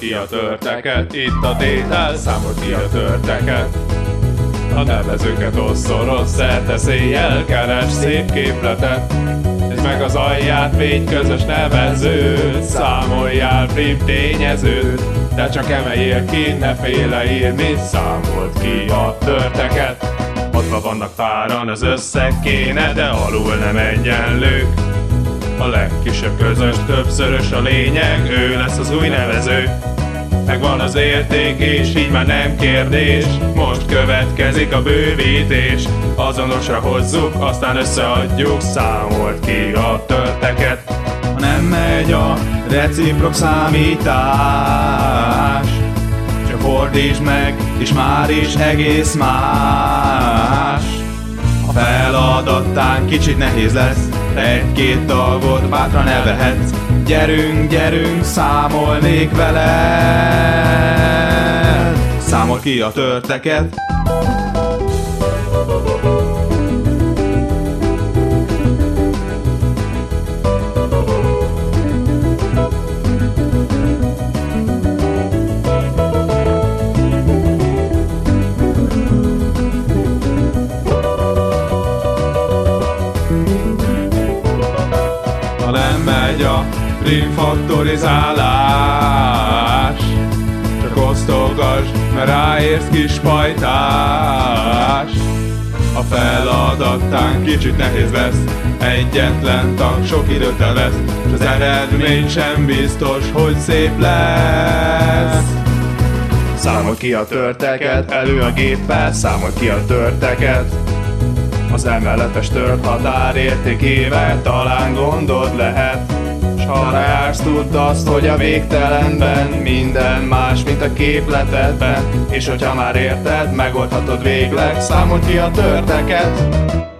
ki a törteket, itt a tétel, számold ki a törteket. A nevezőket osszoroz, szerte széjjel, keres szép képletet. Nézd meg az alját, védj közös nevezőt, számoljál prim tényezőt, de csak emeljél ki, ne félre írni, számold ki a törteket. Adva vannak páran, az összeg kéne, de alul nem egyenlők. A legkisebb közös többszörös a lényeg, ő lesz az új nevező. Megvan az érték, és így már nem kérdés, most következik a bővítés. Azonosra hozzuk, aztán összeadjuk, számold ki a törteket. Ha nem megy a reciprok számítás, csak fordítsd meg, és már is egész más. A feladattán kicsit nehéz lesz, egy-két tagot bátran elvehetsz. Gyerünk, gyerünk, számolnék veled. Számold ki a törteket. Ha nem megy a primfaktorizálás, csak osztogasd, mert ráérsz kis pajtás. A feladattán kicsit nehéz lesz, egyetlen tag sok időt elvesz, és az eredmény sem biztos, hogy szép lesz. Számold ki a törteket, elő a géppel, számold ki a törteket. Az emeletes tört határértékével talán gondod lehet, s ha arra jársz, tudd azt, hogy a végtelenben minden más, mint a képletedben. És hogyha már érted, megoldhatod végleg, számold ki a törteket.